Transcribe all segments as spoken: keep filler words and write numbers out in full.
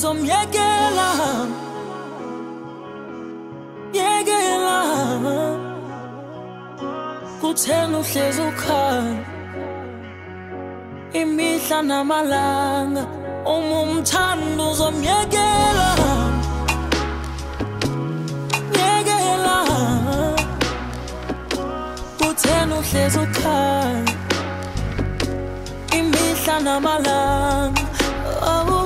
uzomyekela yekela kuthena uhlezi ukhala imihla namalanga uma umthanda uzomyekela yekela kuthena uhlezi ukhala imihla namalanga oh.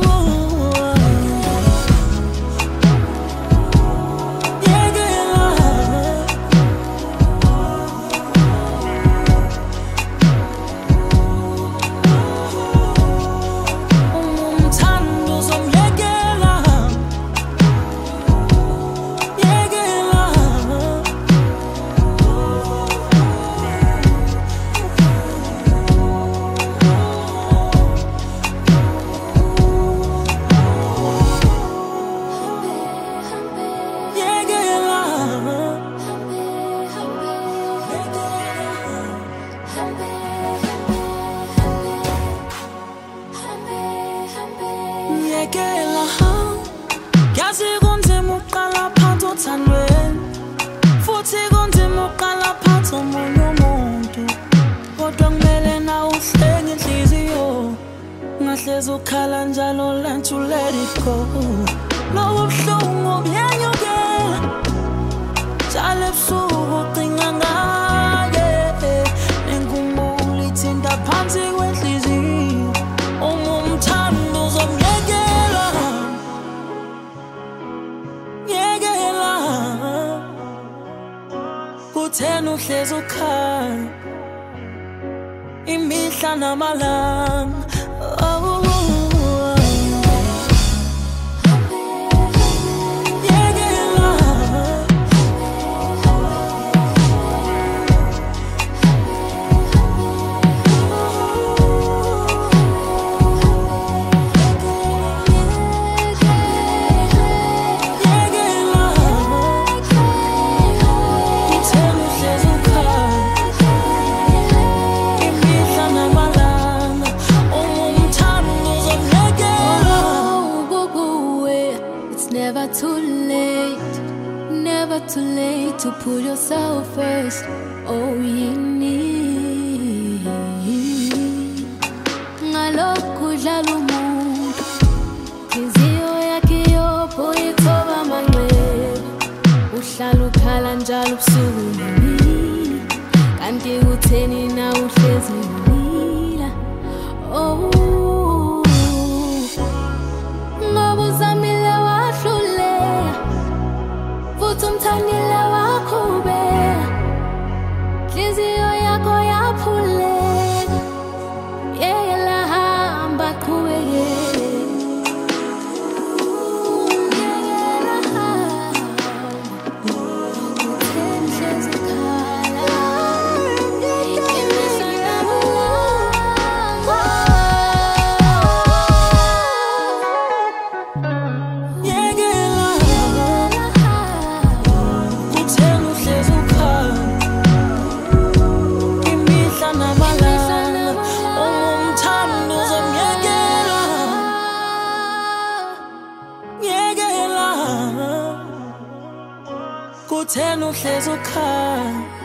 Yekela yazi kunzima uqala phansi othandweni futhi kunzima uqala phansi omunye umuntu kodwa kumele na uhlenge inhliziyo ungahlezi ukhala njalo learn to let it go lowo buhlungu buyenyukela njalo ebusuku ucinga ngaye nenkumbulo ithinta phansi kwenhliziyo uma umthanda uzomyekela yekela kuthena uhlezi ukhala imihla namalanga oh. Never too late, never too late to put yourself first. Oh, you need ngalokhu dlala umuntu inhliziyo yakhe yopho ithoba mangcele uhlala ukhala njalo ubusuku nemini kanti kutheni na uhlezi ulila oh ngobuzamile umthandile wakho ubela inhliziyo yakho yaphuleka yekela hamba qhubekela yekela hamba uthemhlezi ukhala imihla namalanga kuthena uhlezi ukhala